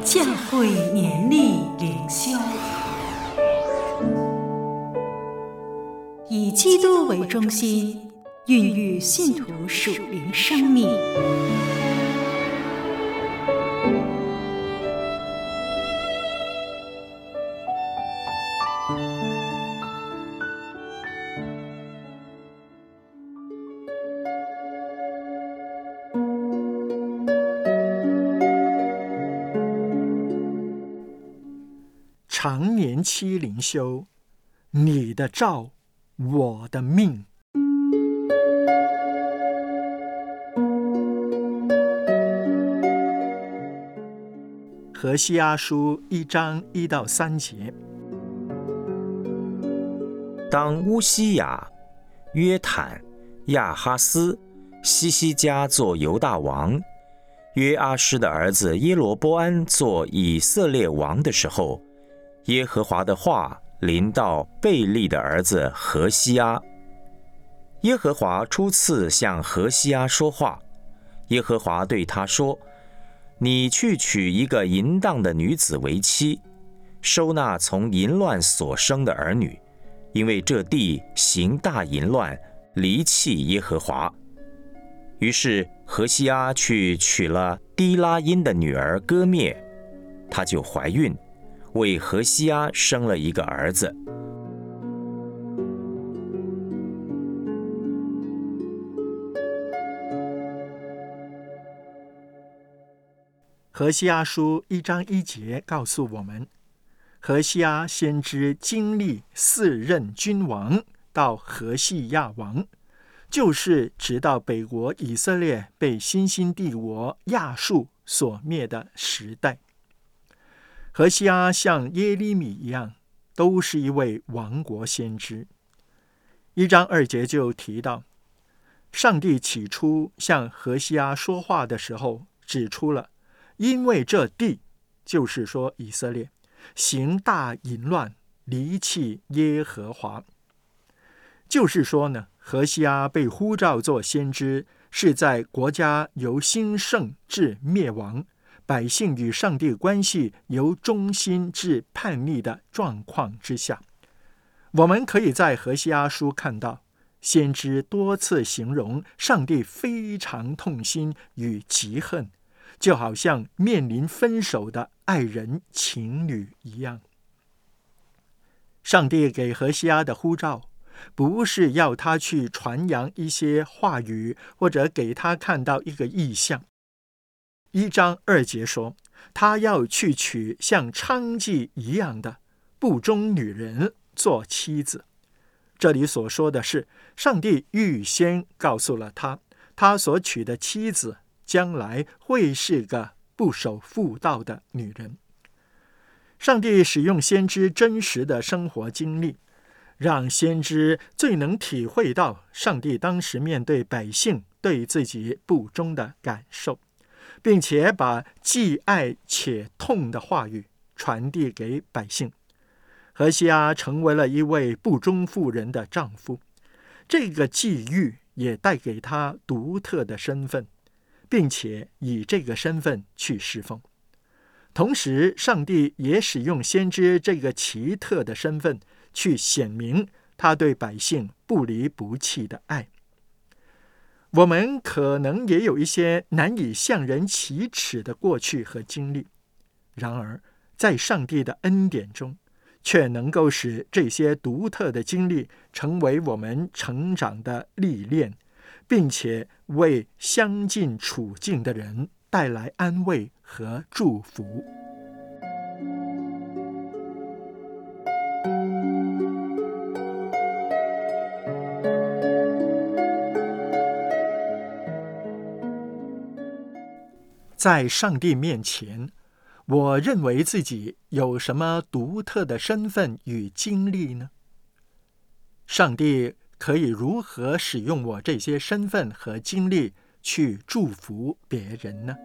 教会年历灵修，以基督为中心，孕育信徒属灵生命。 常年期灵修，你的照，我的命。何西阿书1章1到3节。 当乌西雅、约坦、亚哈斯、西西家做犹大王，约阿施的儿子耶罗波安做以色列王的时候，耶和华的话临到贝利的儿子何西阿。耶和华初次向何西阿说话，耶和华对他说：你去娶一个淫荡的女子为妻，收纳从淫乱所生的儿女，因为这地行大淫乱，离弃耶和华。于是何西阿去娶了低拉因的女儿歌灭，她就怀孕，为何西阿生了一个儿子。 何西阿书1章1节告诉我们，何西阿先知经历4任君王到何西亚王，就是直到北国以色列被新兴帝国亚述所灭的时代。何西阿像耶利米一样，都是一位亡国先知。1章2节就提到，上帝起初向何西阿说话的时候，指出了因为这地，就是说以色列，行大淫乱，离弃耶和华。就是说呢，何西阿被呼召做先知，是在国家由兴盛至灭亡，百姓与上帝关系由忠心至叛逆的状况之下。我们可以在何西阿书看到，先知多次形容上帝非常痛心与嫉恨，就好像面临分手的爱人情侣一样。上帝给何西阿的呼召，不是要他去传扬一些话语，或者给他看到一个异象。1章2节说，他要去娶像娼妓一样的不忠女人做妻子。这里所说的是，上帝预先告诉了他，他所娶的妻子将来会是个不守妇道的女人。上帝使用先知真实的生活经历，让先知最能体会到上帝当时面对百姓对自己不忠的感受，并且把既爱且痛的话语传递给百姓。何西阿成为了一位不忠妇人的丈夫，这个际遇也带给他独特的身份，并且以这个身份去侍奉。同时，上帝也使用先知这个奇特的身份去显明他对百姓不离不弃的爱。我们可能也有一些难以向人启齿的过去和经历，然而在上帝的恩典中，却能够使这些独特的经历成为我们成长的历练，并且为相近处境的人带来安慰和祝福。在上帝面前，我认为自己有什么独特的身份与经历呢？上帝可以如何使用我这些身份和经历去祝福别人呢？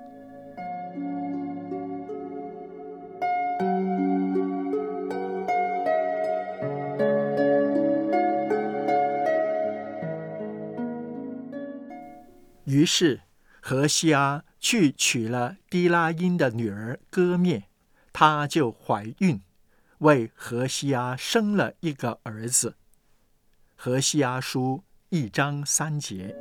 于是何西阿去娶了低拉因的女儿歌灭， 她就怀孕，为何西阿生了一个儿子。何西阿书1章3节。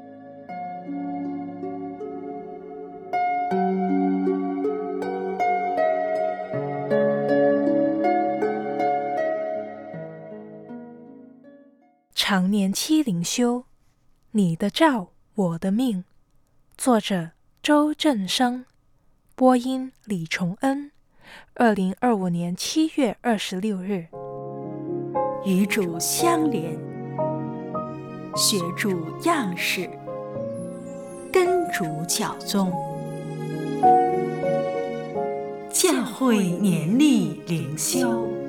常年期灵修，你的召，我的命。作者周正生，播音李崇恩。2025年7月26日。 与主相连，学主样式，跟主教宗。教会年历灵修。